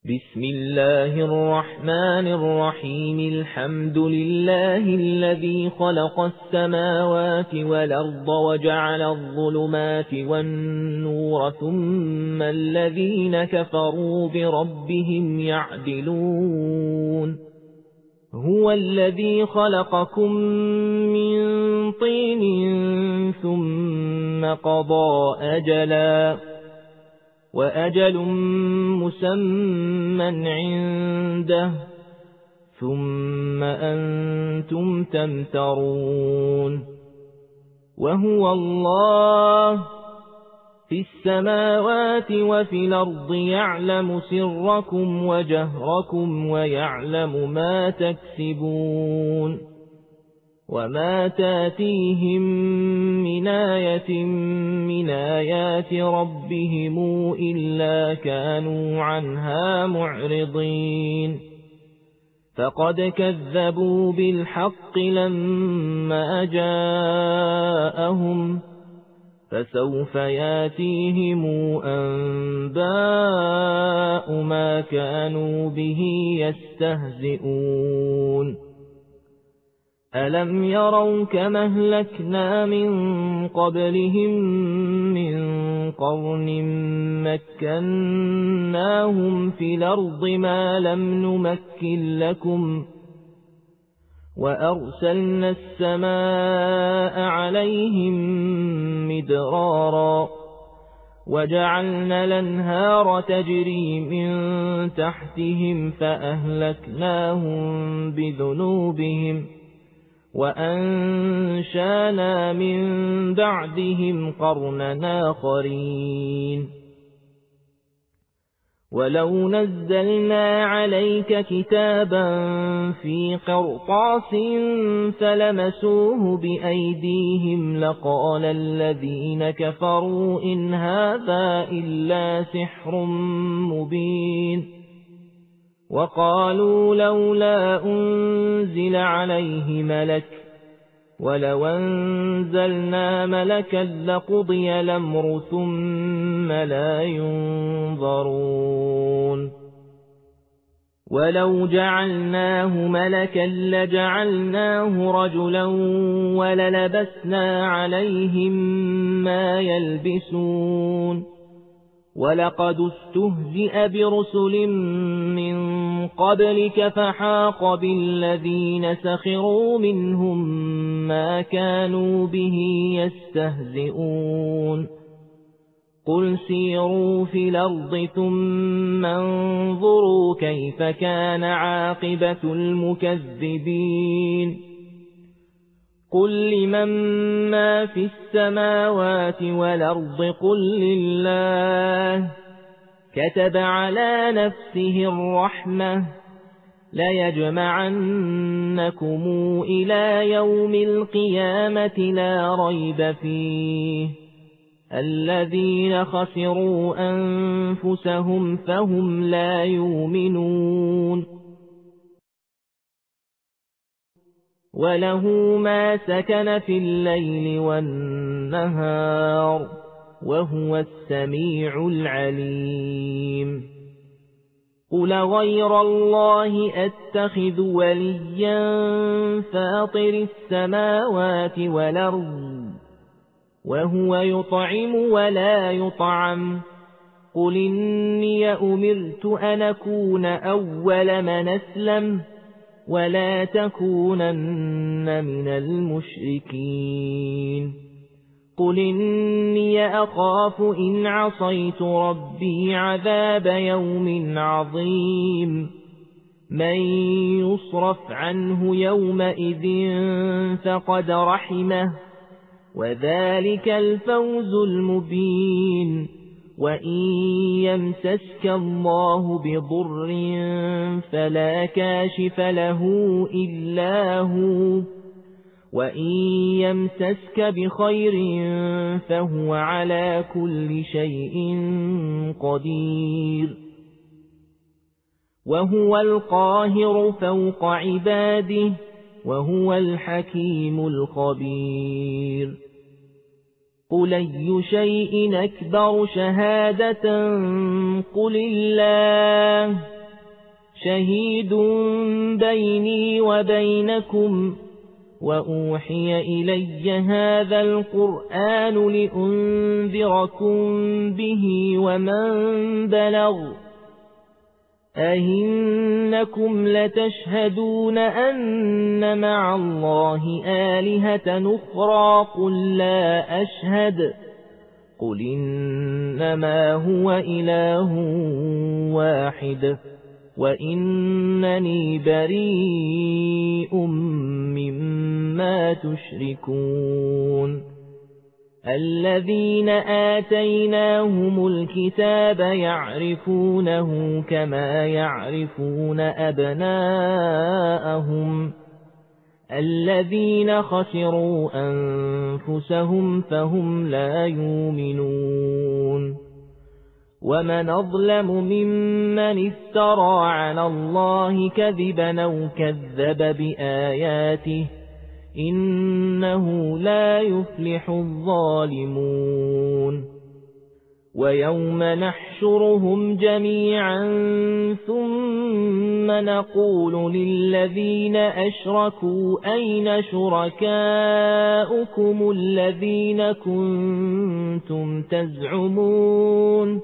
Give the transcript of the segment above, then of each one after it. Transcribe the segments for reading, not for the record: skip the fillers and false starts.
بسم الله الرحمن الرحيم. الحمد لله الذي خلق السماوات والأرض وجعل الظلمات والنور ثم الذين كفروا بربهم يعدلون. هو الذي خلقكم من طين ثم قضى أجلا وأجل مسمى عنده ثم أنتم تمترون. وهو الله في السماوات وفي الأرض يعلم سركم وجهركم ويعلم ما تكسبون. وما تاتيهم من آية من آيات ربهم إلا كانوا عنها معرضين. فقد كذبوا بالحق لما جاءهم فسوف ياتيهم أنباء ما كانوا به يستهزئون. ألم يروا كما أهلكنا من قبلهم من قرن مكناهم في الأرض ما لم نمكن لكم وأرسلنا السماء عليهم مدرارا وجعلنا الأنهار تجري من تحتهم فأهلكناهم بذنوبهم وأنشانا من بعدهم قرنا آخرين. ولو نزلنا عليك كتابا في قرطاس فلمسوه بأيديهم لقال الذين كفروا إن هذا إلا سحر مبين. وقالوا لولا أنزل عليه ملك ولو أنزلنا ملكا لقضي الأمر ثم لا ينظرون. ولو جعلناه ملكا لجعلناه رجلا وللبسنا عليهم ما يلبسون. ولقد استهزئ برسل من قبلك فحاق بالذين سخروا منهم ما كانوا به يستهزئون. قل سيروا في الأرض ثم انظروا كيف كان عاقبة المكذبين. قل لمن ما في السماوات والأرض قل لله كتب على نفسه الرحمة ليجمعنكم إلى يوم القيامة لا ريب فيه الذين خسروا أنفسهم فهم لا يؤمنون. وله ما سكن في الليل والنهار وهو السميع العليم. قل غير الله أتخذ وليا فاطر السماوات والأرض وهو يطعم ولا يطعم. قل إني أمرت أن أكون أول من أسلم ولا تكونن من المشركين. قل إني أخاف إن عصيت ربي عذاب يوم عظيم. من يصرف عنه يومئذ فقد رحمه وذلك الفوز المبين. وإن يمسسك الله بضر فلا كاشف له إلا هو وإن يمسسك بخير فهو على كل شيء قدير. وهو القاهر فوق عباده وهو الحكيم الخبير. قل أي شيء أكبر شهادة قل الله شهيد بيني وبينكم وأوحي إلي هذا القرآن لأنذركم به ومن بلغ أئنكم لتشهدون أن مع الله آلهة أخرى قل لا أشهد قل إنما هو إله واحد وإنني بريء مما تشركون الذين آتيناهم الكتاب يعرفونه كما يعرفون أبناءهم الذين خسروا أنفسهم فهم لا يؤمنون ومن أظلم ممن افترى على الله كذبا أو كذب بآياته إنه لا يفلح الظالمون ويوم نحشرهم جميعا ثم نقول للذين أشركوا أين شركاؤكم الذين كنتم تزعمون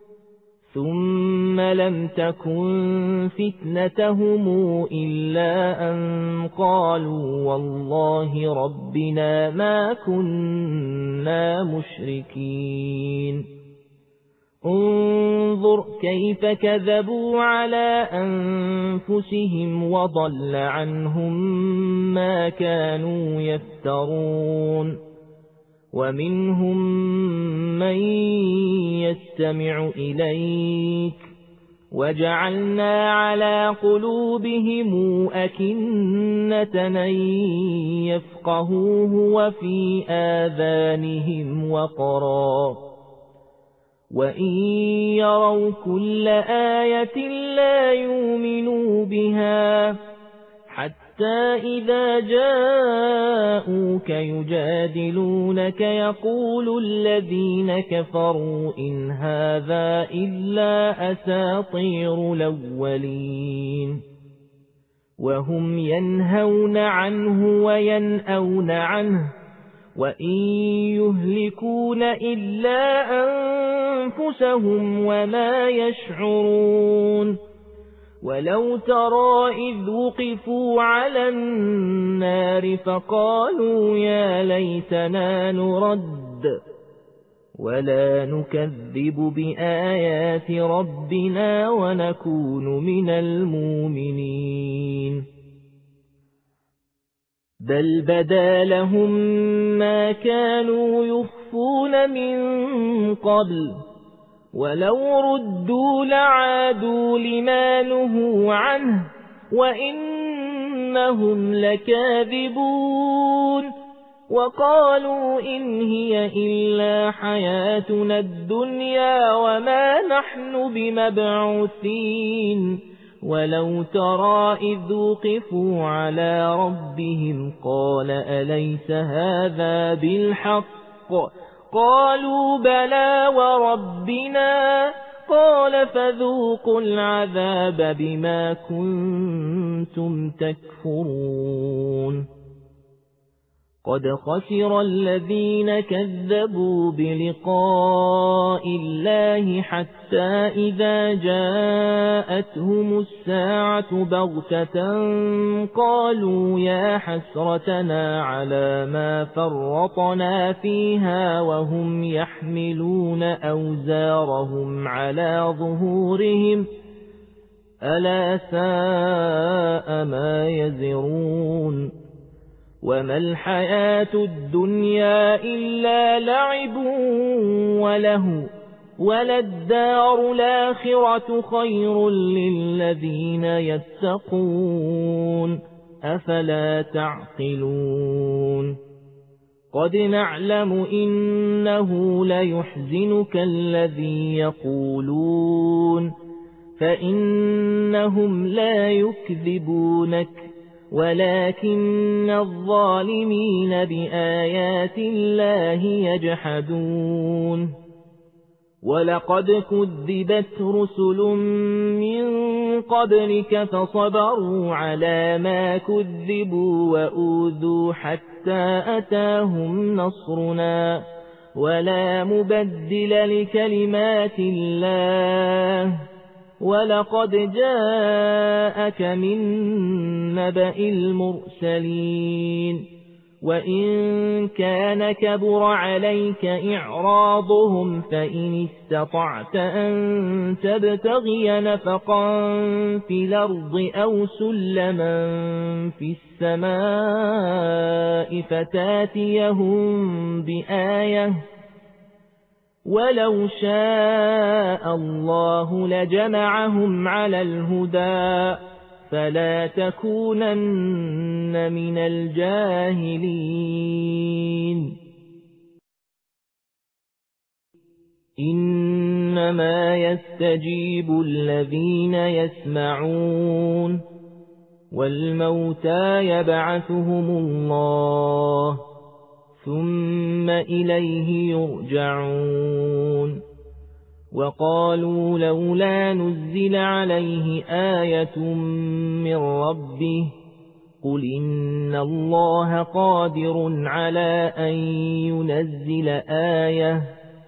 ثم لم تكن فتنتهم إلا أن قالوا والله ربنا ما كنا مشركين انظر كيف كذبوا على أنفسهم وضل عنهم ما كانوا يفترون ومنهم من يستمع إليك وجعلنا على قلوبهم أكنة أن يفقهوه وفي آذانهم وقرا وإن يروا كل آية لا يؤمنوا بها حتى إذا جاءوك يجادلونك يقول الذين كفروا إن هذا إلا أساطير الأولين وهم ينهون عنه وينأون عنه وإن يهلكون إلا أنفسهم وما يشعرون ولو ترى إذ وقفوا على النار فقالوا يا ليتنا نرد ولا نكذب بآيات ربنا ونكون من المؤمنين بل بدا لهم ما كانوا يخفون من قبل ولو ردوا لعادوا لما نهوا عنه وإنهم لكاذبون وقالوا إن هي إلا حياتنا الدنيا وما نحن بمبعوثين ولو ترى إذ وقفوا على ربهم قال أليس هذا بالحق قالوا بلى وربنا قال فذوقوا العذاب بما كنتم تكفرون قد خسر الذين كذبوا بلقاء الله حتى إذا جاءتهم الساعة بغتة قالوا يا حسرتنا على ما فرطنا فيها وهم يحملون أوزارهم على ظهورهم ألا ساء ما يزرون وما الحياة الدنيا إلا لعب وله وللدار الآخرة خير للذين يتقون أفلا تعقلون قد نعلم إنه ليحزنك الذي يقولون فإنهم لا يكذبونك ولكن الظالمين بآيات الله يجحدون ولقد كذبت رسل من قبلك فصبروا على ما كذبوا وأوذوا حتى أتاهم نصرنا ولا مبدل لكلمات الله ولقد جاءك من نبأ المرسلين وإن كان كبر عليك إعراضهم فإن استطعت أن تبتغي نفقا في الأرض أو سلما في السماء فتاتيهم بآية ولو شاء الله لجمعهم على الهدى فلا تكونن من الجاهلين إنما يستجيب الذين يسمعون والموتى يبعثهم الله ثم إليه يرجعون وقالوا لولا نزل عليه آية من ربه قل إن الله قادر على أن ينزل آية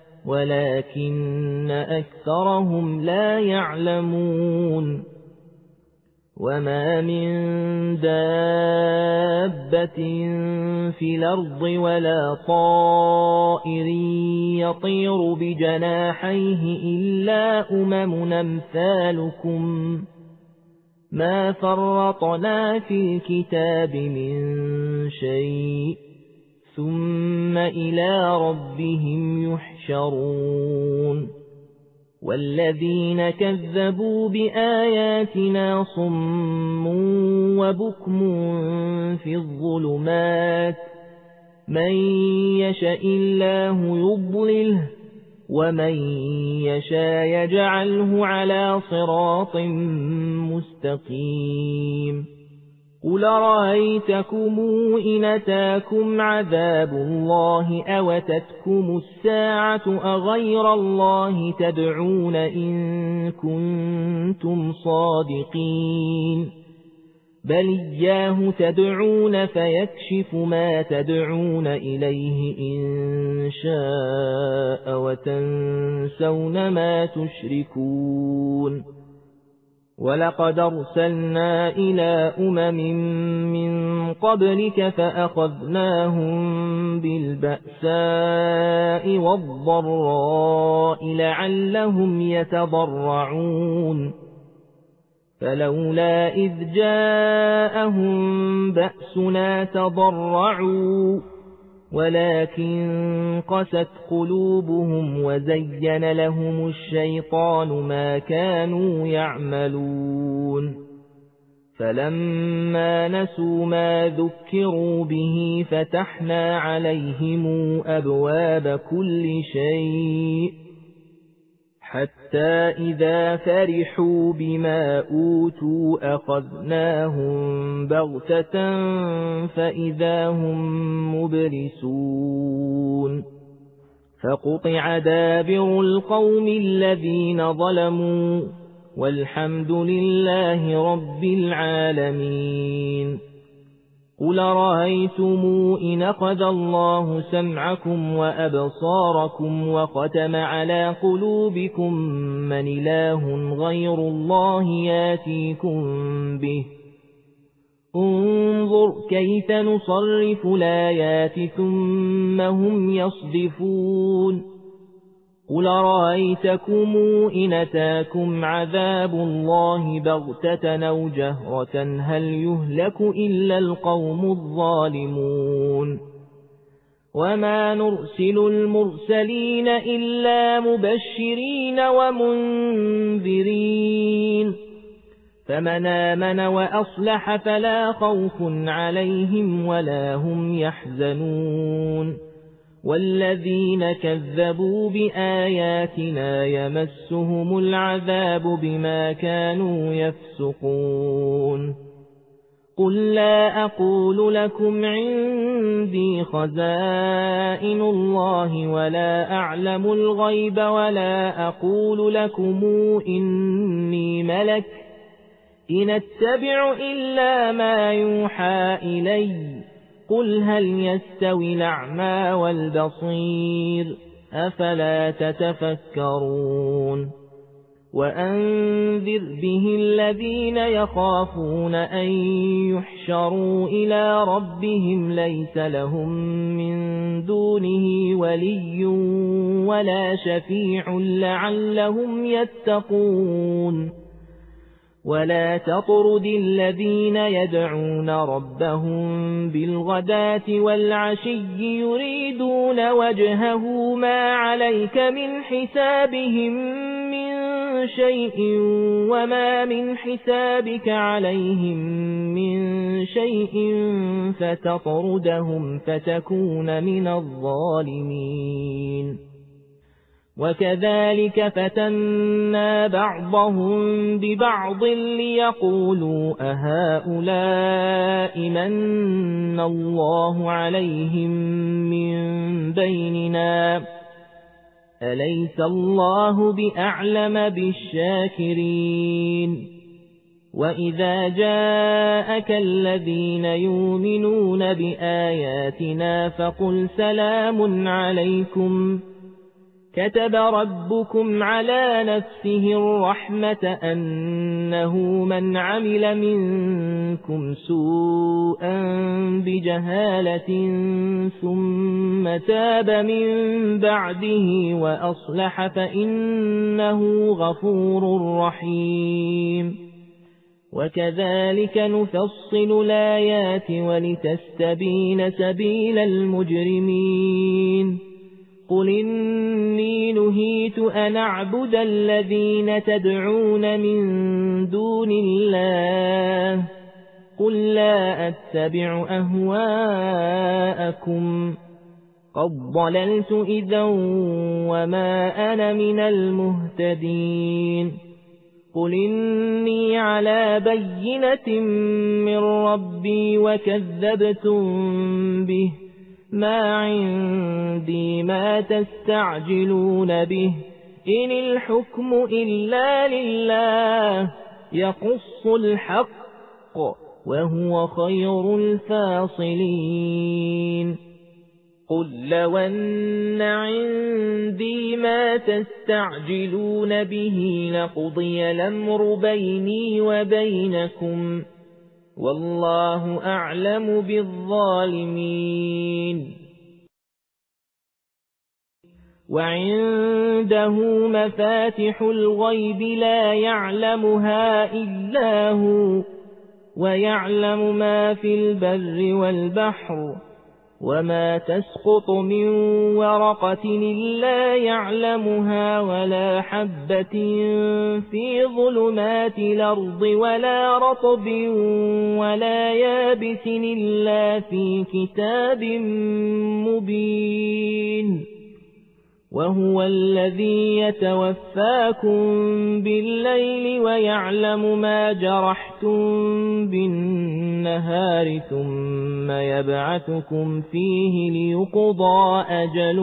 ولكن أكثرهم لا يعلمون وما من دابة في الأرض ولا طائر يطير بجناحيه إلا أمثالكم ما فرطنا في الكتاب من شيء ثم إلى ربهم يحشرون والذين كذبوا بآياتنا صم وبكم في الظلمات من يشاء الله يضلله ومن يشاء يجعله على صراط مستقيم قل رأيتكم إن أتاكم عذاب الله أوتتكم الساعة أغير الله تدعون إن كنتم صادقين بل إياه تدعون فيكشف ما تدعون إليه إن شاء وتنسون ما تشركون ولقد أرسلنا إلى من قبلك فأخذناهم بالبأساء والضراء لعلهم يتضرعون فلولا إذ جاءهم بأسنا تضرعوا ولكن قست قلوبهم وزين لهم الشيطان ما كانوا يعملون فلما نسوا ما ذكروا به فتحنا عليهم أبواب كل شيء حتى إذا فرحوا بما أوتوا أخذناهم بغتة فإذا هم مبلسون فقطع دابر القوم الذين ظلموا والحمد لله رب العالمين قل رأيتم إن أخذ الله سمعكم وأبصاركم وختم على قلوبكم من إله غير الله ياتيكم به انظر كيف نصرف الآيات ثم هم يصدفون قل رأيتكم إن أتاكم عذاب الله بغتة أو جهرة هل يهلك إلا القوم الظالمون وما نرسل المرسلين إلا مبشرين ومنذرين فمن آمن وأصلح فلا خوف عليهم ولا هم يحزنون والذين كذبوا بآياتنا يمسهم العذاب بما كانوا يفسقون قل لا أقول لكم عندي خزائن الله ولا أعلم الغيب ولا أقول لكم إني ملك إن أتبع إلا ما يوحى إلي قل هل يستوي الأعمى والبصير أفلا تتفكرون وأنذر به الذين يخافون أن يحشروا إلى ربهم ليس لهم من دونه ولي ولا شفيع لعلهم يتقون ولا تطرد الذين يدعون ربهم بالغداة والعشي يريدون وجهه ما عليك من حسابهم من شيء وما من حسابك عليهم من شيء فتطردهم فتكون من الظالمين وكذلك فتنا بعضهم ببعض ليقولوا أهؤلاء من الله عليهم من بيننا أليس الله بأعلم بالشاكرين وإذا جاءك الذين يؤمنون بآياتنا فقل سلام عليكم كتب ربكم على نفسه الرحمة أنه من عمل منكم سوءا بجهالة ثم تاب من بعده وأصلح فإنه غفور رحيم وكذلك نفصل الآيات ولتستبين سبيل المجرمين قل إني نهيت أن أعبد الذين تدعون من دون الله قل لا أتبع أهواءكم قد ضللت إذا وما أنا من المهتدين قل إني على بينة من ربي وكذبتم به ما عندي ما تستعجلون به إن الحكم إلا لله يقص الحق وهو خير الفاصلين قل لو أن عندي ما تستعجلون به لقضي الأمر بيني وبينكم والله أعلم بالظالمين وعنده مفاتح الغيب لا يعلمها إلا هو ويعلم ما في البر والبحر وما تسقط من ورقة إلا يعلمها ولا حبة في ظلمات الأرض ولا رطب ولا يابس إلا في كتاب مبين وهو الذي يتوفاكم بالليل ويعلم ما جرحتم بالنهار ثم يبعثكم فيه ليقضى أجل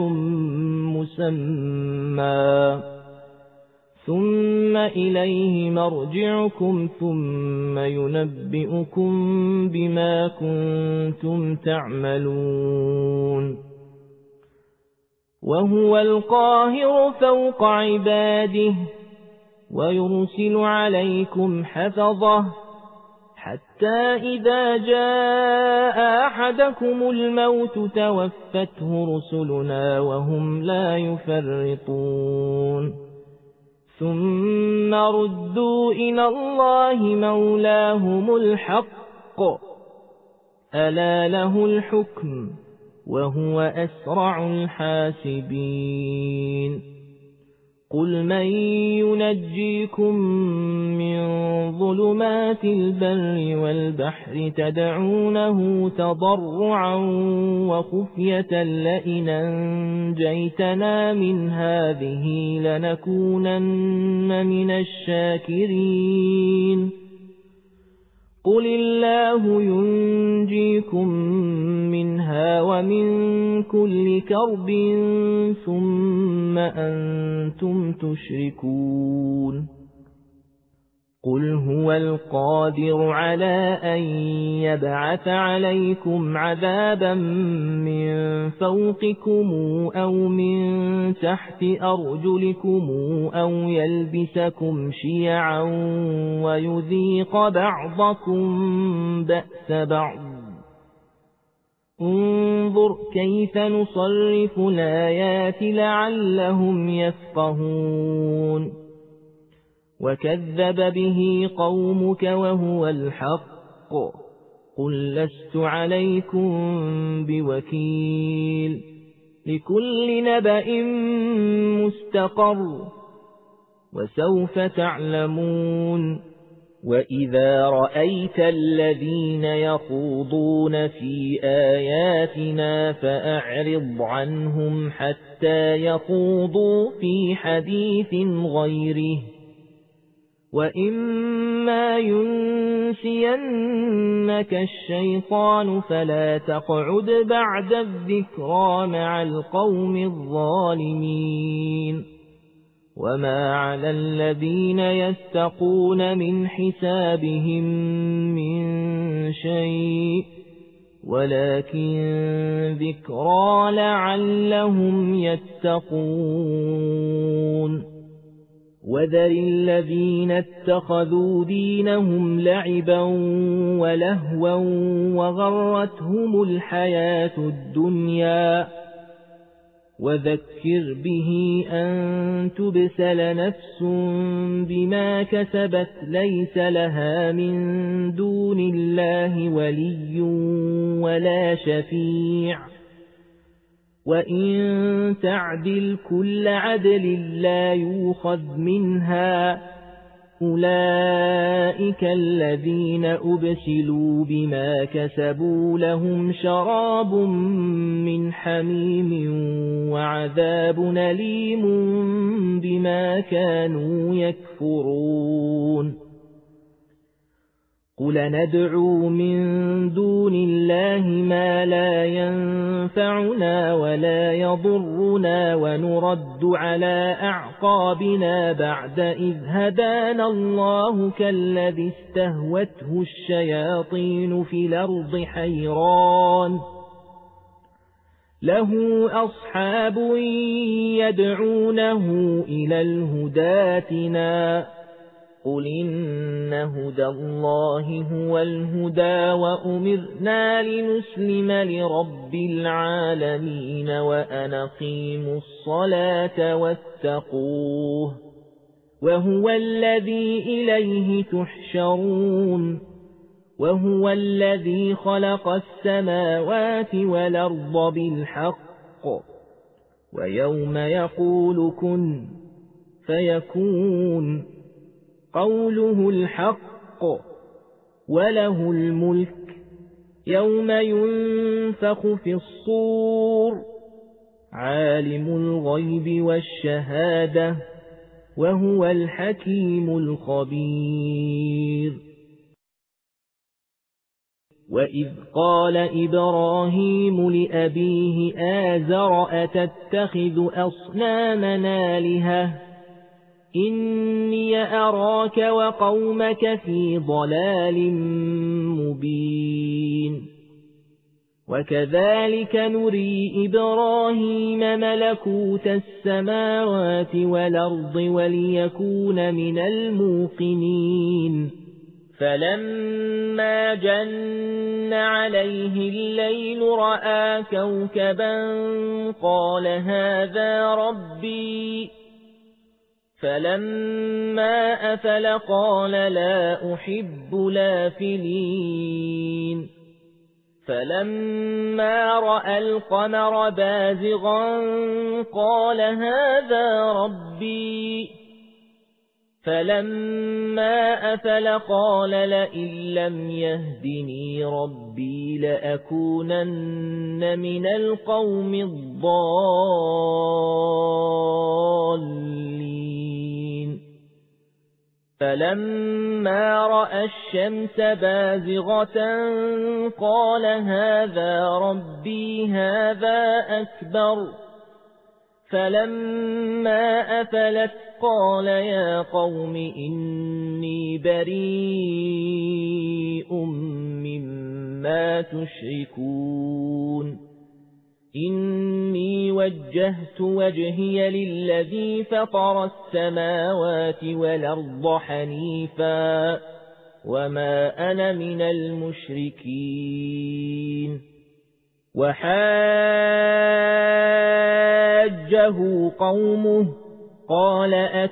مسمى ثم إليه مرجعكم ثم ينبئكم بما كنتم تعملون وهو القاهر فوق عباده ويرسل عليكم حفظه حتى إذا جاء أحدكم الموت توفته رسلنا وهم لا يفرطون ثم ردوا إلى الله مولاهم الحق ألا له الحكم وهو أسرع الحاسبين قل من ينجيكم من ظلمات البر والبحر تدعونه تضرعا وخفية لئن أنجيتنا من هذه لنكونن من الشاكرين قل الله ينجيكم منها ومن كل كرب ثم أنتم تشركون قل هو القادر على أن يبعث عليكم عذابا من فوقكم أو من تحت أرجلكم أو يلبسكم شيعا ويذيق بعضكم بأس بعض انظر كيف نصرف الآيات لعلهم يفقهون وكذب به قومك وهو الحق قل لست عليكم بوكيل لكل نبأ مستقر وسوف تعلمون وإذا رأيت الذين يخوضون في آياتنا فأعرض عنهم حتى يخوضوا في حديث غيره وإما ينسينك الشيطان فلا تقعد بعد الذكرى مع القوم الظالمين وما على الذين يتقون من حسابهم من شيء ولكن ذكرى لعلهم يتقون وذر الذين اتخذوا دينهم لعبا ولهوا وغرتهم الحياة الدنيا وذكر به أن تبسل نفس بما كسبت ليس لها من دون الله ولي ولا شفيع وإن تعدل كل عدل لا يؤخذ منها أولئك الذين أبسلوا بما كسبوا لهم شراب من حميم وعذاب أليم بما كانوا يكفرون قل ندعو من دون الله ما لا ينفعنا ولا يضرنا ونرد على أعقابنا بعد إذ هدانا الله كالذي استهوته الشياطين في الأرض حيران له أصحاب يدعونه إلى الهداتنا قل إن هدى الله هو الهدى وأمرنا لنسلم لرب العالمين وأن أقيموا الصلاة واتقوه وهو الذي إليه تحشرون وهو الذي خلق السماوات والأرض بالحق ويوم يقول كن فيكون قوله الحق وله الملك يوم ينفخ في الصور عالم الغيب والشهادة وهو الحكيم الخبير وإذ قال إبراهيم لأبيه آزر أتتخذ أصنامنا آلهة إني أراك وقومك في ضلال مبين وكذلك نري إبراهيم ملكوت السماوات والأرض وليكون من الموقنين فلما جن عليه الليل رأى كوكبا قال هذا ربي فلما أفل قال لا أحب الآفلين فلما رأى القمر بازغا قال هذا ربي فلما أفل قال لئن لم يهدني ربي لأكونن من القوم الضالين فلما رأى الشمس بازغة قال هذا ربي هذا أكبر فلما أفلت قال يا قوم إني بريء مما تشركون إني وجهت وجهي للذي فطر السماوات والأرض حنيفا وما أنا من المشركين وحاجه قومه قال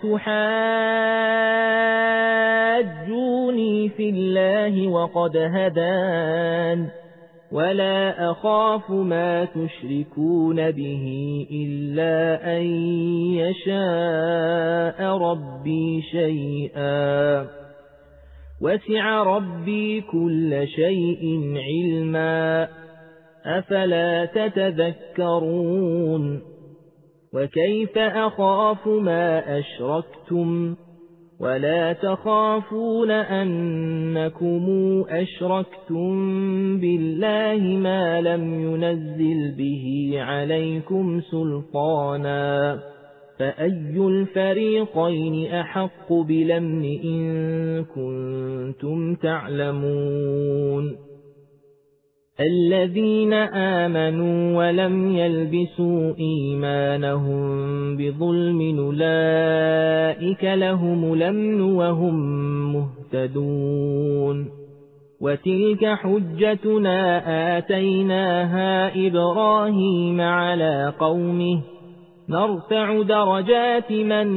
أتحاجوني في الله وقد هدان ولا أخاف ما تشركون به إلا أن يشاء ربي شيئا وسع ربي كل شيء علما أفلا تتذكرون وكيف أخاف ما أشركتم ولا تخافون أنكم أشركتم بالله ما لم ينزل به عليكم سلطانا فأي الفريقين أحق بالأمن إن كنتم تعلمون الذين آمنوا ولم يلبسوا إيمانهم بظلم أولئك لهم الأمن وهم مهتدون وتلك حجتنا آتيناها إبراهيم على قومه نرفع درجات من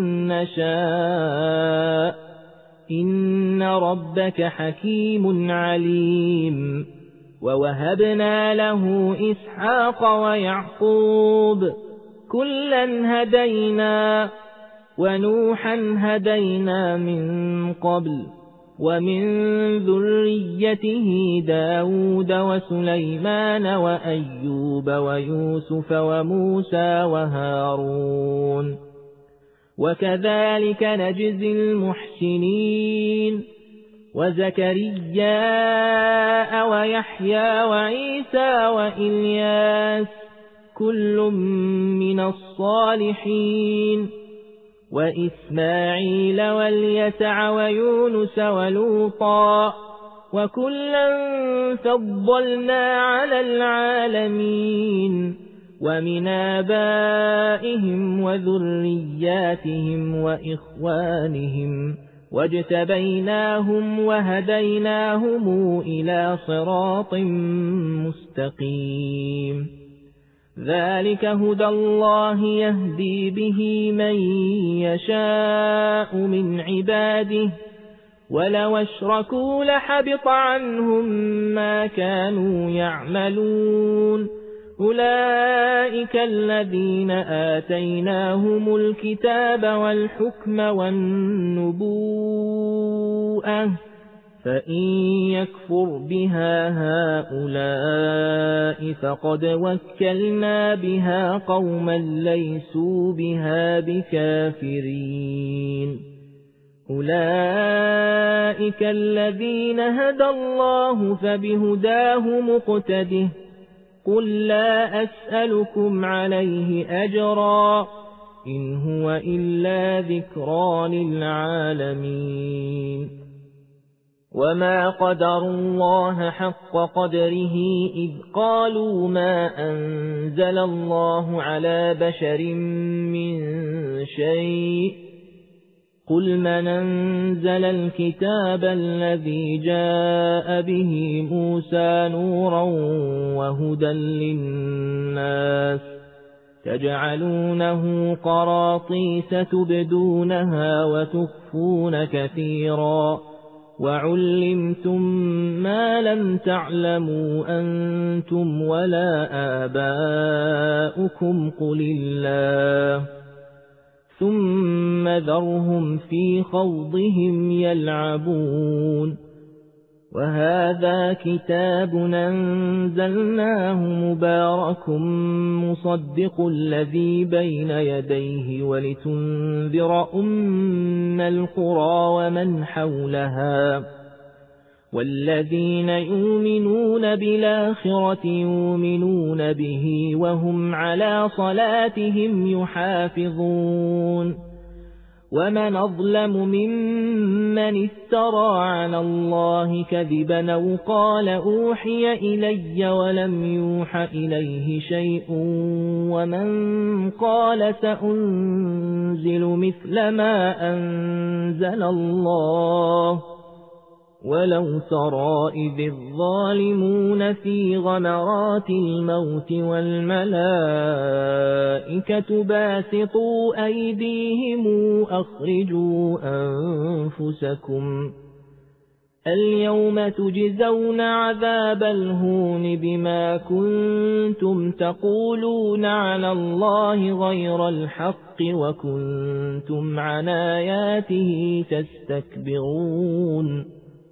نشاء إن ربك حكيم عليم ووهبنا له إسحاق ويعقوب كلا هدينا ونوحا هدينا من قبل ومن ذريته داود وسليمان وأيوب ويوسف وموسى وهارون وكذلك نجزي المحسنين وزكريا ويحيى وعيسى وإلياس كل من الصالحين وإسماعيل واليسع ويونس ولوطا وكلا فضلنا على العالمين ومن آبائهم وذرياتهم وإخوانهم واجتبيناهم وهديناهم إلى صراط مستقيم ذلك هدى الله يهدي به من يشاء من عباده ولو اشركوا لحبط عنهم ما كانوا يعملون أولئك الذين آتيناهم الكتاب والحكم والنبوءة فإن يكفر بها هؤلاء فقد وكلنا بها قوما ليسوا بها بكافرين أولئك الذين هدى الله فبهداه مقتده قل لا أسألكم عليه أجرا إن هو إلا ذكرى للعالمين وما قدروا الله حق قدره إذ قالوا ما أنزل الله على بشر من شيء قل من أنزل الكتاب الذي جاء به موسى نورا وهدى للناس تجعلونه قراطيس تبدونها وتخفون كثيرا وعلمتم ما لم تعلموا أنتم ولا آباؤكم قل الله ثم ذرهم في خوضهم يلعبون وهذا كتاب أنزلناه مبارك مصدق الذي بين يديه ولتنذر القرى ومن حولها والذين يؤمنون بالآخرة يؤمنون به وهم على صلاتهم يحافظون ومن أظلم ممن افترى على الله كذبا أو قال أوحي إلي ولم يوح إليه شيء ومن قال سأنزل مثل ما أنزل الله ولو ترى إذ الظالمون في غمرات الموت والملائكة باسطوا أيديهم أخرجوا أنفسكم اليوم تجزون عذاب الهون بما كنتم تقولون على الله غير الحق وكنتم عن آياته تستكبرون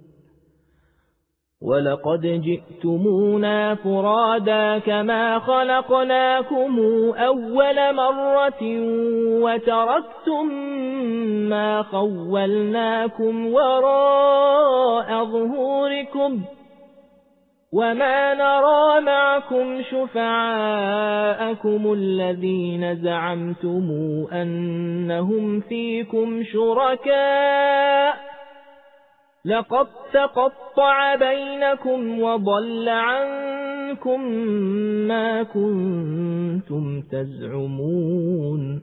ولقد جئتمونا فرادا كما خلقناكم أول مرة وتركتم ما خولناكم وراء ظهوركم وما نرى معكم شفعاءكم الذين زعمتم أنهم فيكم شركاء لقد تقطع بينكم وضل عنكم ما كنتم تزعمون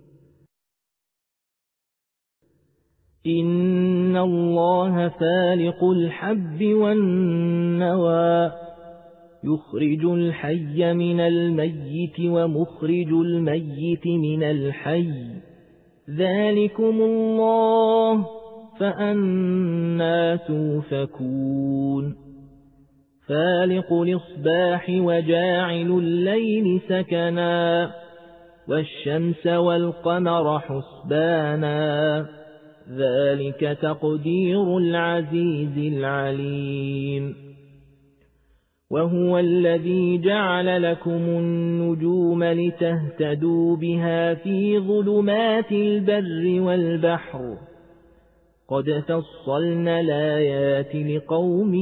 إن الله فالق الحب والنوى يخرج الحي من الميت ومخرج الميت من الحي ذلكم الله فأنى توفكون فالق الإصباح وجاعل الليل سكنا والشمس والقمر حسبانا ذلك تقدير العزيز العليم وهو الذي جعل لكم النجوم لتهتدوا بها في ظلمات البر والبحر قد فصلنا الآيات لقوم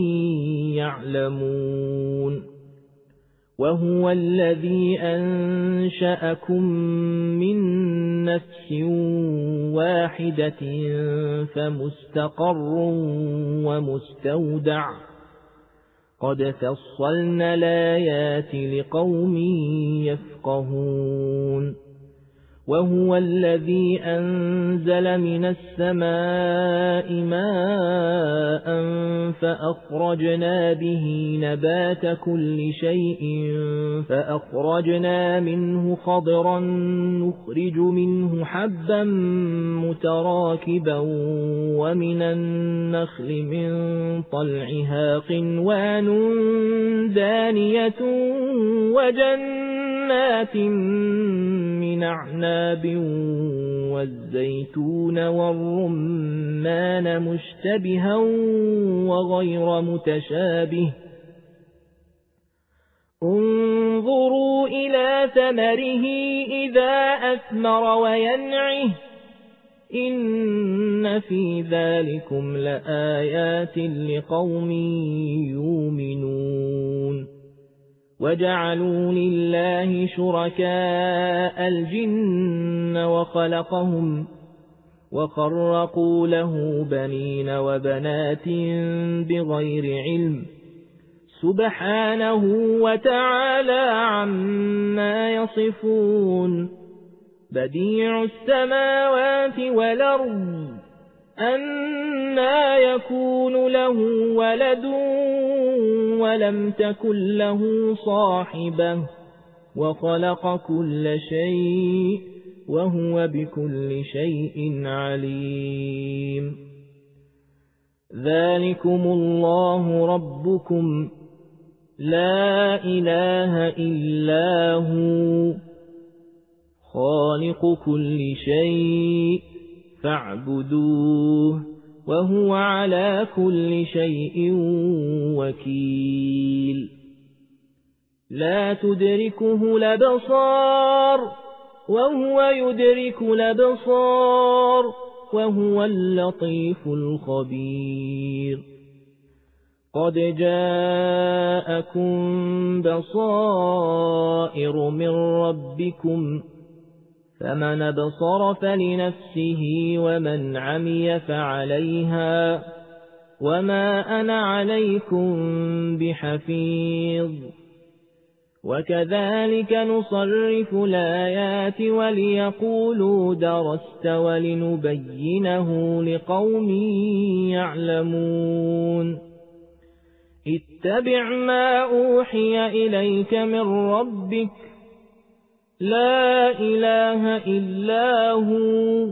يعلمون وهو الذي أنشأكم من نفس واحدة فمستقر ومستودع قد فصلنا الآيات لقوم يفقهون وهو الذي أنزل من السماء ماء فأخرجنا به نبات كل شيء فأخرجنا منه خضرا نخرج منه حبا متراكبا ومن النخل من طلعها قنوان دانية وجنات من أعناب والزيتون والرمان مشتبها وغير متشابه انظروا إلى ثمره إذا أثمر وينعه إن في ذلكم لآيات لقوم يؤمنون وجعلوا لله شركاء الجن وخلقهم وخرقوا له بنين وبنات بغير علم سبحانه وتعالى عما يصفون بديع السماوات والأرض أنى يكون له ولد ولم تكن له صاحبة وخلق كل شيء وهو بكل شيء عليم ذلكم الله ربكم لا إله إلا هو خالق كل شيء فاعبدوه وهو على كل شيء وكيل لا تدركه الأبصار وهو يدرك الأبصار وهو اللطيف الخبير قد جاءكم بصائر من ربكم فمن أبصر فلنفسه ومن عمي فعليها وما أنا عليكم بحفيظ وكذلك نصرف الآيات وليقولوا درست ولنبينه لقوم يعلمون اتبع ما أوحي إليك من ربك لا إله إلا هو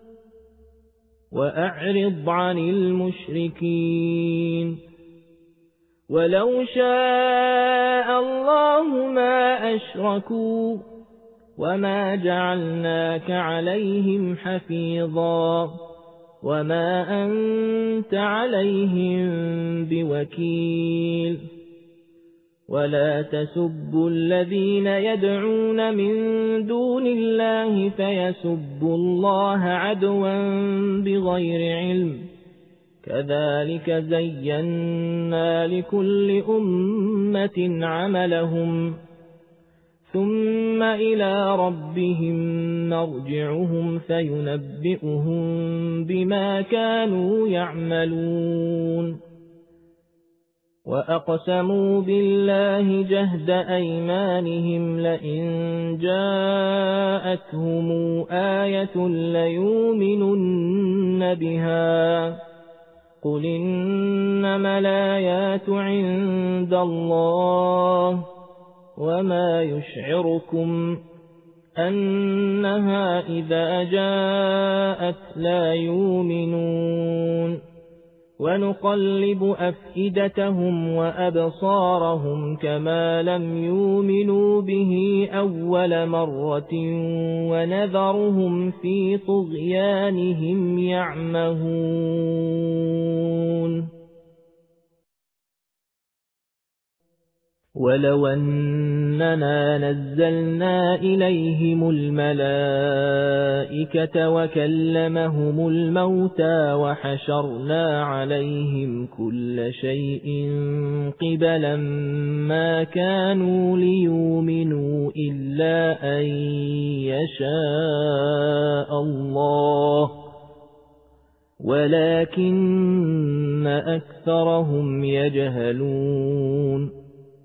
وأعرض عن المشركين ولو شاء الله ما أشركوا وما جعلناك عليهم حفيظا وما أنت عليهم بوكيل ولا تسبوا الذين يدعون من دون الله فيسبوا الله عدوا بغير علم كذلك زينا لكل أمة عملهم ثم إلى ربهم مرجعهم فينبئهم بما كانوا يعملون وأقسموا بالله جهد أيمانهم لئن جاءتهم آية ليؤمنن بها قل إنما الآيات عند الله وما يشعركم أنها إذا جاءت لا يؤمنون ونقلب أفئدتهم وأبصارهم كما لم يؤمنوا به أول مرة ونذرهم في طغيانهم يعمهون ولو أننا نزلنا إليهم الملائكة وكلمهم الموتى وحشرنا عليهم كل شيء قبلا ما كانوا ليؤمنوا إلا أن يشاء الله ولكن أكثرهم يجهلون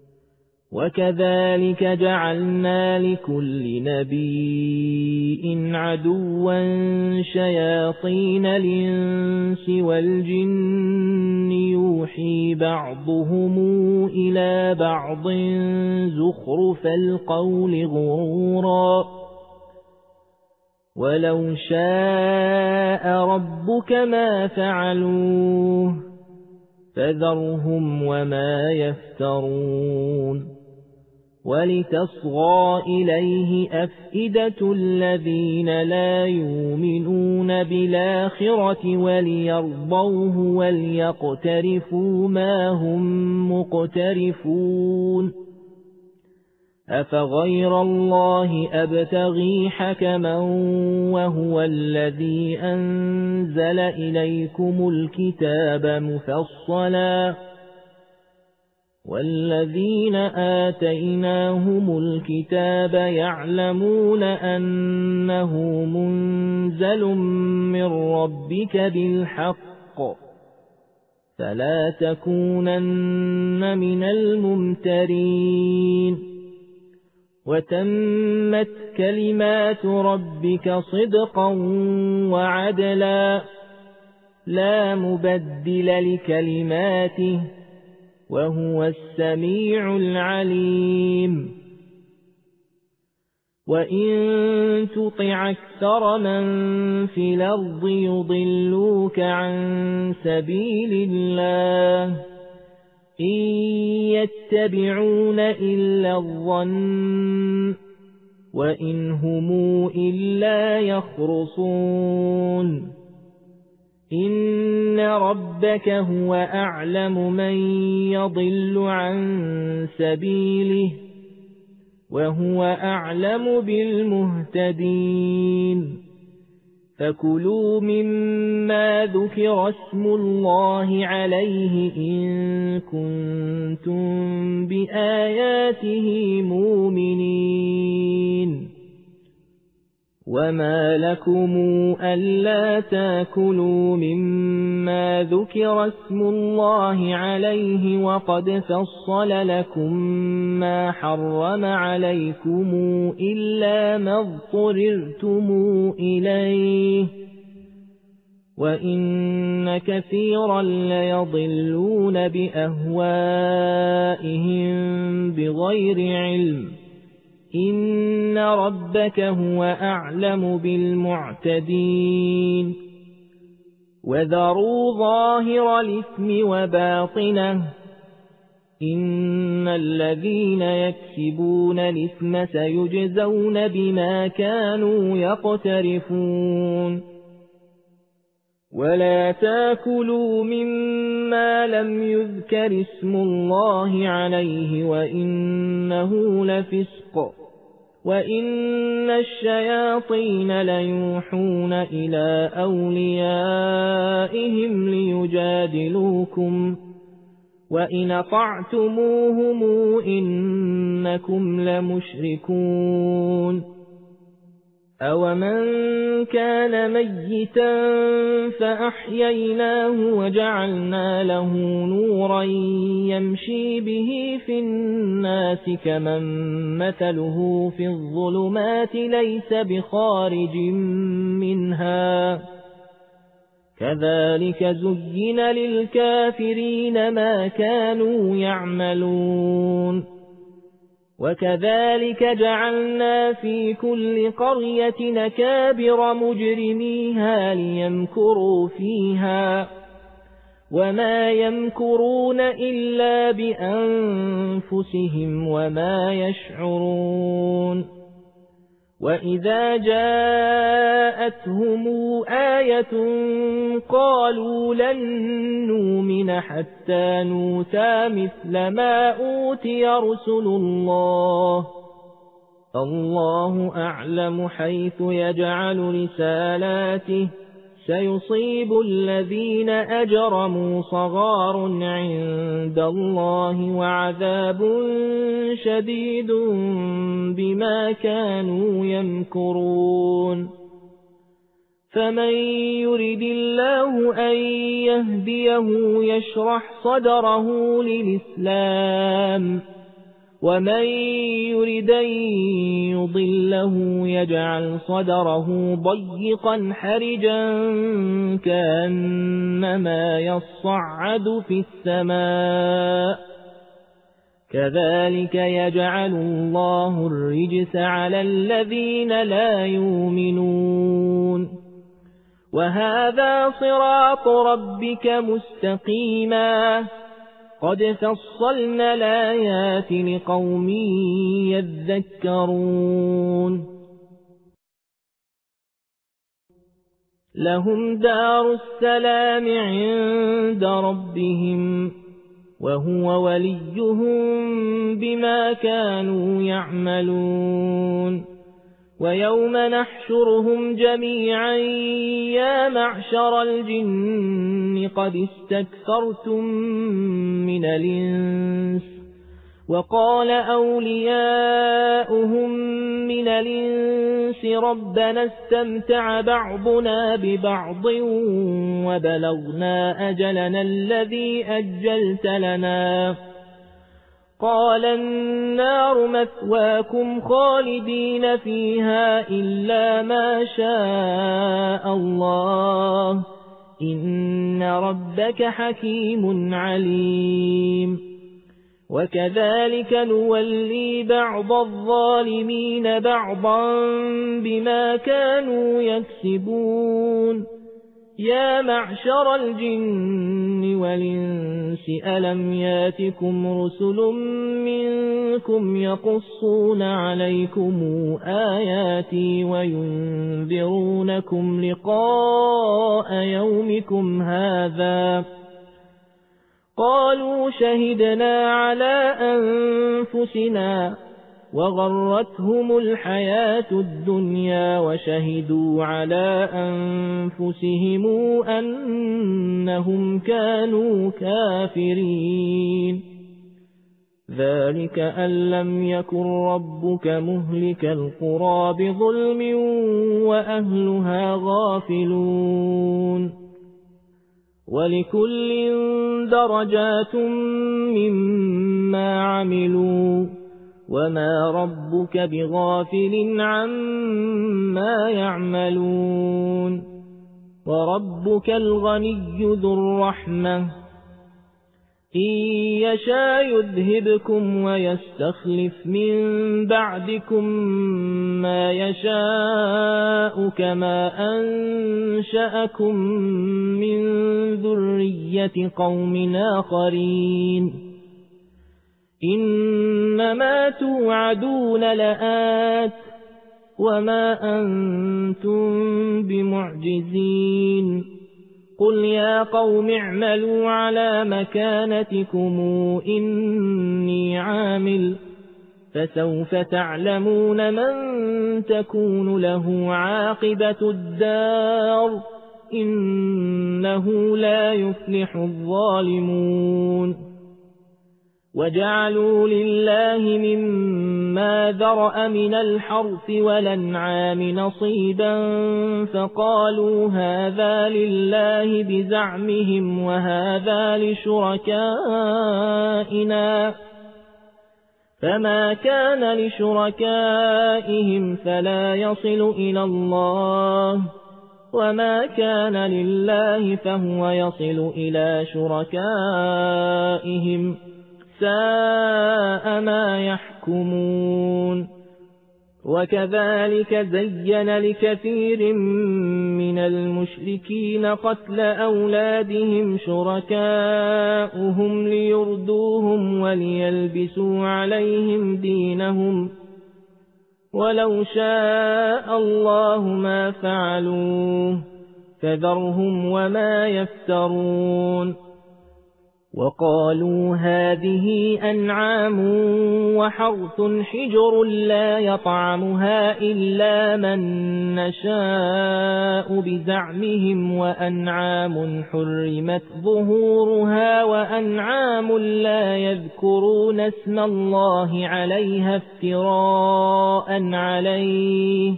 وكذلك جعلنا لكل نبي عدوا شياطين الإنس والجن يوحي بعضهم إلى بعض زخرف القول غرورا ولو شاء ربك ما فعلوه فذرهم وما يفترون ولتصغى إليه أفئدة الذين لا يؤمنون بالآخرة وليرضوه وليقترفوا ما هم مقترفون أفغير الله أبتغي حكما وهو الذي أنزل إليكم الكتاب مفصلا والذين آتيناهم الكتاب يعلمون أنه منزل من ربك بالحق فلا تكونن من الممترين وتمت كلمات ربك صدقا وعدلا لا مبدل لكلماته وهو السميع العليم وإن تطع أكثر من في الأرض يضلوك عن سبيل الله إن يتبعون إلا الظن وإن هم إلا يخرصون إن ربك هو أعلم من يضل عن سبيله وهو أعلم بالمهتدين فكلوا مما ذكر اسم الله عليه إن كنتم بآياته مؤمنين وما لكم ألا تاكلوا مما ذكر اسم الله عليه وقد فصل لكم ما حرم عليكم إلا ما اضطررتم إليه وإن كثيرا ليضلون بأهوائهم بغير علم إن ربك هو أعلم بالمعتدين وذروا ظاهر الإثم وباطنه إن الذين يكسبون الإثم سيجزون بما كانوا يقترفون ولا تاكلوا مما لم يذكر اسم الله عليه وإنه لفسق وإن الشياطين ليوحون إلى أوليائهم ليجادلوكم وإن أطعتموهم إنكم لمشركون أومن كان ميتا فأحييناه وجعلنا له نورا يمشي به في الناس كمن مثله في الظلمات ليس بخارج منها كذلك زين للكافرين ما كانوا يعملون وكذلك جعلنا في كل قرية نكابر مجرميها ليمكروا فيها وما يمكرون إلا بأنفسهم وما يشعرون وإذا جاءتهم آية قالوا لن نؤمن حتى نؤتى مثل ما أوتي رسل الله الله أعلم حيث يجعل رسالاته سيصيب الذين أجرموا صغار عند الله وعذاب شديد بما كانوا يمكرون فمن يرد الله أن يهديه يشرح صدره للإسلام ومن يرد أن يضله يجعل صدره ضيقا حرجا كأنما يصعد في السماء كذلك يجعل الله الرجس على الذين لا يؤمنون وهذا صراط ربك مستقيما قد فصلنا الآيات لقوم يذكرون لهم دار السلام عند ربهم وهو وليهم بما كانوا يعملون ويوم نحشرهم جميعا يا معشر الجن قد استكثرتم من الإنس وقال أولياؤهم من الإنس ربنا استمتع بعضنا ببعض وبلغنا أجلنا الذي أجلت لنا قال النار مثواكم خالدين فيها إلا ما شاء الله إن ربك حكيم عليم وكذلك نولي بعض الظالمين بعضا بما كانوا يكسبون يا معشر الجن والإنس ألم ياتكم رسل منكم يقصون عليكم آياتي وينذرونكم لقاء يومكم هذا قالوا شهدنا على أنفسنا وغرتهم الحياة الدنيا وشهدوا على أنفسهم أنهم كانوا كافرين ذلك أن لم يكن ربك مهلك القرى بظلم وأهلها غافلون ولكل درجات مما عملوا وما ربك بغافل عما يعملون وربك الغني ذو الرحمة إن يشاء يذهبكم ويستخلف من بعدكم ما يشاء كما أنشأكم من ذرية قوم آخرين إنما توعدون لآت وما أنتم بمعجزين قل يا قوم اعملوا على مكانتكم إني عامل فسوف تعلمون من تكون له عاقبة الدار إنه لا يفلح الظالمون وجعلوا لله مما ذرأ من الحرث والأنعام نصيبا فقالوا هذا لله بزعمهم وهذا لشركائنا فما كان لشركائهم فلا يصل إلى الله وما كان لله فهو يصل إلى شركائهم ساء ما يحكمون وكذلك زين لكثير من المشركين قتل أولادهم شركاؤهم ليردوهم وليلبسوا عليهم دينهم ولو شاء الله ما فعلوه فذرهم وما يفترون وقالوا هذه أنعام وحرث حجر لا يطعمها إلا من نشاء بزعمهم وأنعام حرمت ظهورها وأنعام لا يذكرون اسم الله عليها افتراء عليه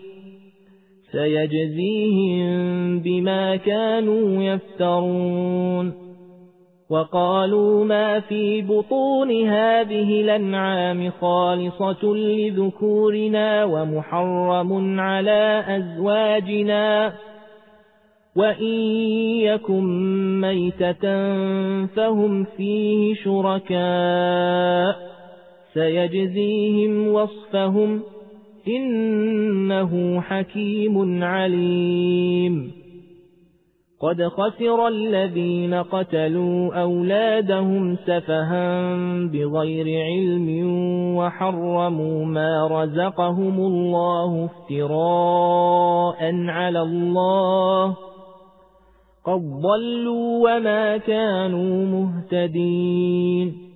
سيجزيهم بما كانوا يفترون وقالوا ما في بطون هذه الأنعام خالصة لذكورنا ومحرم على أزواجنا وإن يكن ميتة فهم فيه شركاء سيجزيهم وصفهم إنه حكيم عليم قد خسر الذين قتلوا أولادهم سفها بغير علم وحرموا ما رزقهم الله افتراء على الله قد ضلوا وما كانوا مهتدين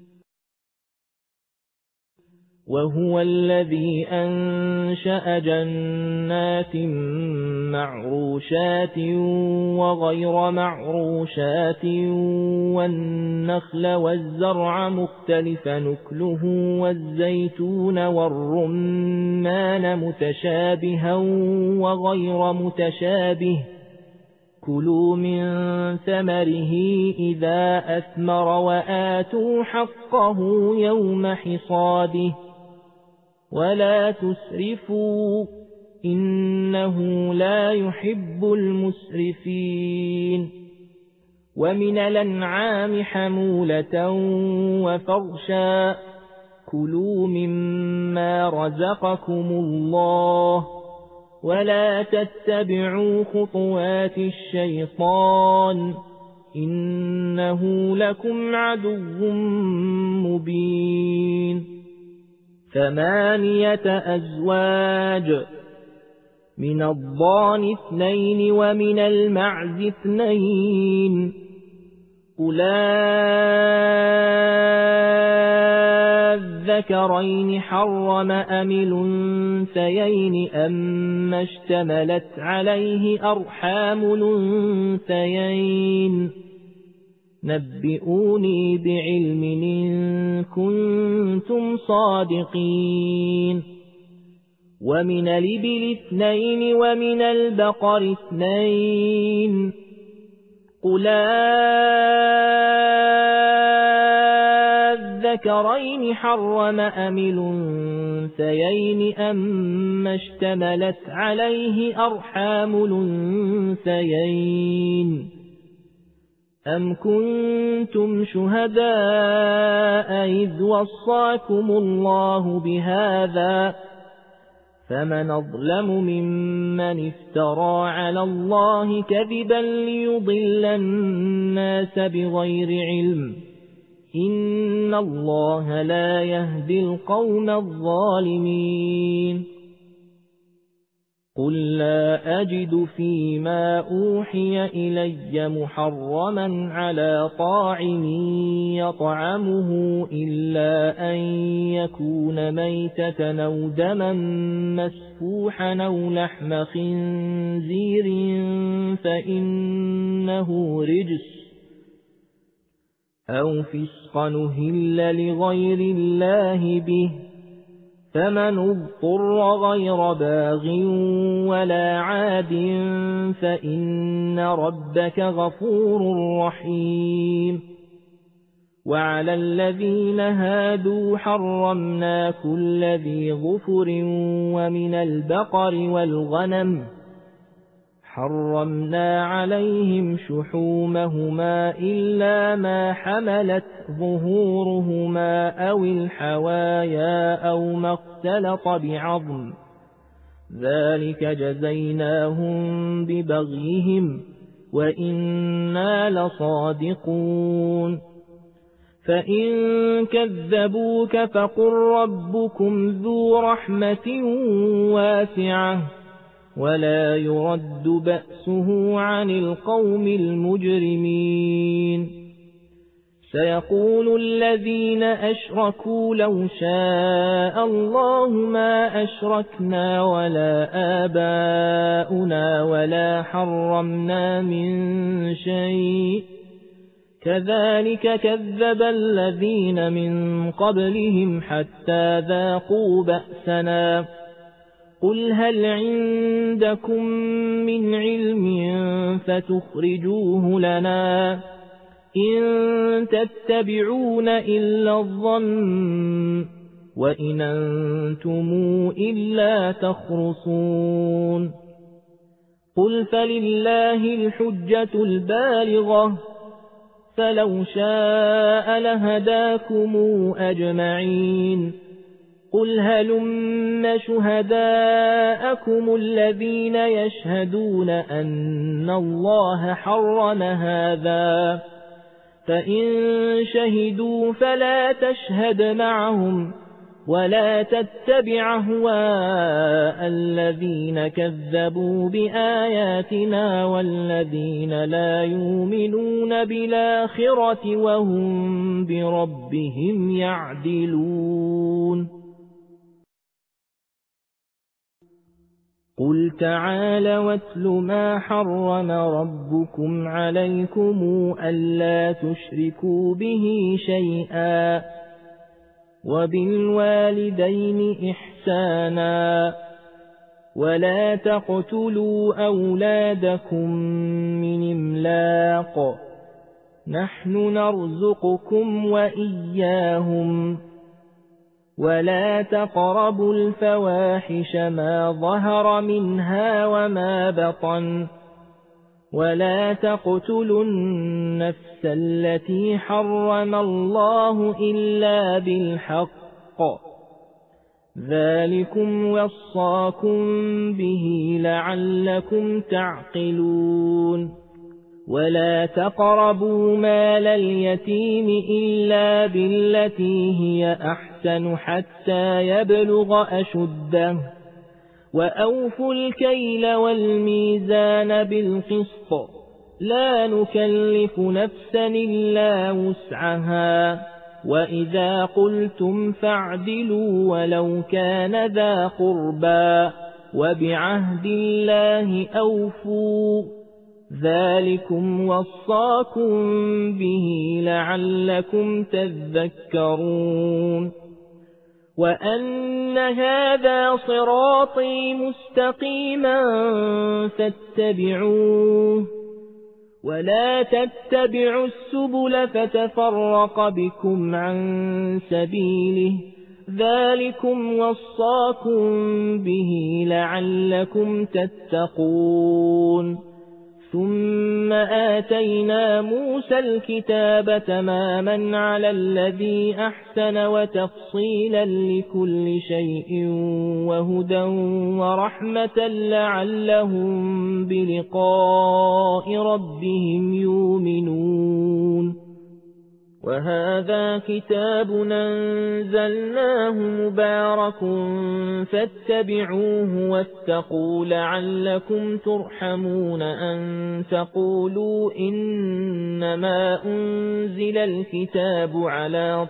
وهو الذي أنشأ جنات معروشات وغير معروشات والنخل والزرع مختلف نكله والزيتون والرمان متشابها وغير متشابه كلوا من ثمره إذا أثمر وآتوا حقه يوم حصاده ولا تسرفوا إنه لا يحب المسرفين ومن الأنعام حمولة وفرشا كلوا مما رزقكم الله ولا تتبعوا خطوات الشيطان إنه إنه لكم عدو مبين 8 أزواج من الضأن 2 ومن المعز 2 قل الذكرين حرم أم الأنثيين أما اشتملت عليه أرحام الأنثيين نبئوني بعلم إن كنتم صادقين ومن الإبل 2 ومن البقر 2 قل الذكرين حرم أم الأنثيين أما اشتملت عليه أرحام الأنثيين أم كنتم شهداء إذ وصاكم الله بهذا فمن أظلم ممن افترى على الله كذبا ليضل الناس بغير علم إن الله لا يهدي القوم الظالمين قل لا أجد فيما أوحي إلي محرما على طاعم يطعمه إلا أن يكون ميتة أو دما مسفوحا أو لحم خنزير فإنه رجس أو فسقا أهل لغير الله به فمن اضطر غير باغ ولا عاد فإن ربك غفور رحيم وعلى الذين هادوا حرمنا كل ذي ظفر ومن البقر والغنم حرمنا عليهم شحومهما إلا ما حملت ظهورهما أو الحوايا أو ما اختلط بعظم ذلك جزيناهم ببغيهم وإنا لصادقون فإن كذبوك فقل ربكم ذو رحمة واسعة ولا يرد بأسه عن القوم المجرمين سيقول الذين أشركوا لو شاء الله ما أشركنا ولا آباؤنا ولا حرمنا من شيء كذلك كذب الذين من قبلهم حتى ذاقوا بأسنا قل هل عندكم من علم فتخرجوه لنا إن تتبعون إلا الظن وإن أنتم إلا تخرصون قل فلله الحجة البالغة فلو شاء لهداكم أجمعين قل هلم شهداءكم الذين يشهدون أن الله حرم هذا فإن شهدوا فلا تشهد معهم ولا تتبع أهواء الذين كذبوا بآياتنا والذين لا يؤمنون بالآخرة وهم بربهم يعدلون قل تعالى واتل ما حرم ربكم عليكم ألا تشركوا به شيئا وبالوالدين إحسانا ولا تقتلوا أولادكم من إملاق نحن نرزقكم وإياهم ولا تقربوا الفواحش ما ظهر منها وما بطن ولا تقتلوا النفس التي حرم الله إلا بالحق ذلكم وصاكم به لعلكم تعقلون ولا تقربوا مال اليتيم إلا بالتي هي أحسن حتى يبلغ أشده وأوفوا الكيل والميزان بالقسط لا نكلف نفسا إلا وسعها وإذا قلتم فاعدلوا ولو كان ذا قربى وبعهد الله أوفوا ذلكم وصاكم به لعلكم تذكرون وأن هذا صراطي مستقيما فاتبعوه ولا تتبعوا السبل فتفرق بكم عن سبيله ذلكم وصاكم به لعلكم تتقون ثم آتينا موسى الكتاب تماما على الذي أحسن وتفصيلا لكل شيء وهدى ورحمة لعلهم بلقاء ربهم يؤمنون وهذا كتاب أنزلناه مبارك فاتبعوه واتقوا لعلكم ترحمون أن تقولوا إنما أنزل الكتاب على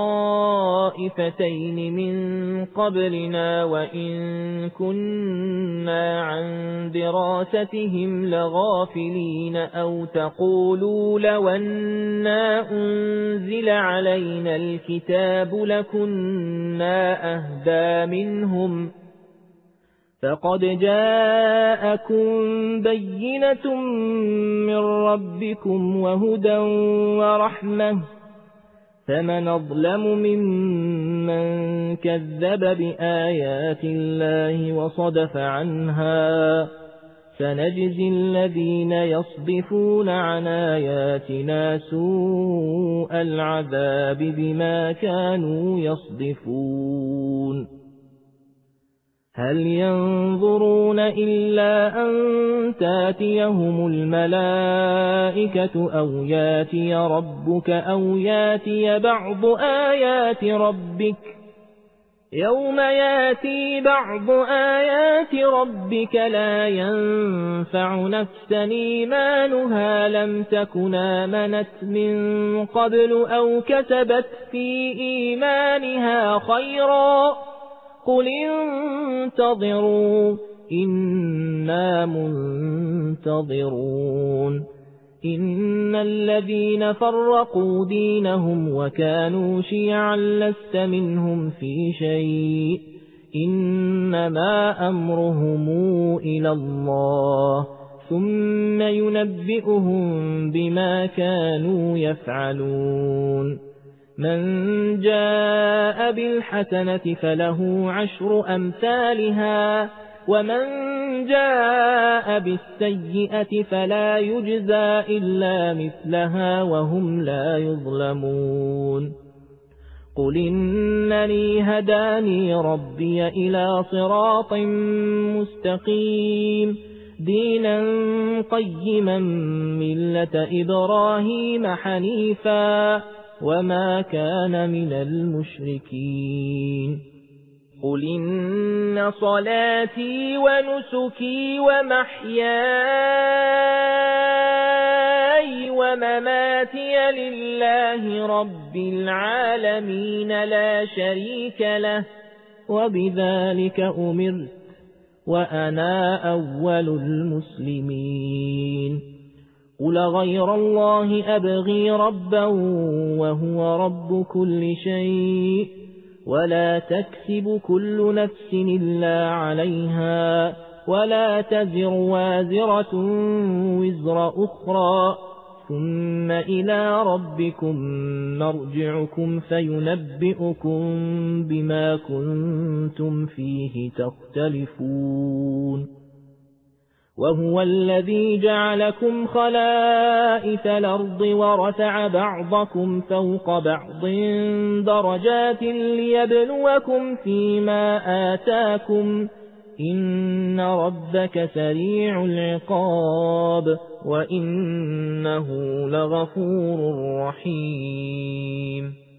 طائفتين من قبلنا وإن كنا عن دراستهم لغافلين أو تقولوا لو أنا أنزل علينا الكتاب لكنا أهدى منهم فقد جاءكم بينة من ربكم وهدى ورحمة فمن أظلم ممن كذب بآيات الله وصدف عنها سنجزي الذين يصدفون عن آياتنا سوء العذاب بما كانوا يصدفون هل ينظرون إلا أن تاتيهم الملائكة أو ياتي ربك أو ياتي بعض آيات ربك يوم ياتي بعض آيات ربك لا ينفع نفسا إيمانها لم تكن آمنت من قبل أو كسبت في إيمانها خيرا قل انتظروا إنا منتظرون إن الذين فرقوا دينهم وكانوا شيعا لست منهم في شيء إنما أمرهم إلى الله ثم ينبئهم بما كانوا يفعلون من جاء بالحسنة فله 10 أمثالها ومن جاء بالسيئة فلا يجزى إلا مثلها وهم لا يظلمون قل إنني هداني ربي إلى صراط مستقيم دينا قيما ملة إبراهيم حنيفا وما كان من المشركين قل إن صلاتي ونسكي ومحياي ومماتي لله رب العالمين لا شريك له وبذلك أمرت وأنا أول المسلمين قل غير الله أبغي ربا وهو رب كل شيء ولا تكسب كل نفس إلا عليها ولا تزر وازرة وزر أخرى ثم إلى ربكم مرجعكم فينبئكم بما كنتم فيه تختلفون وهو الذي جعلكم خلائف الأرض ورفع بعضكم فوق بعض درجات ليبلوكم فيما آتاكم إن ربك سريع العقاب وإنه لغفور رحيم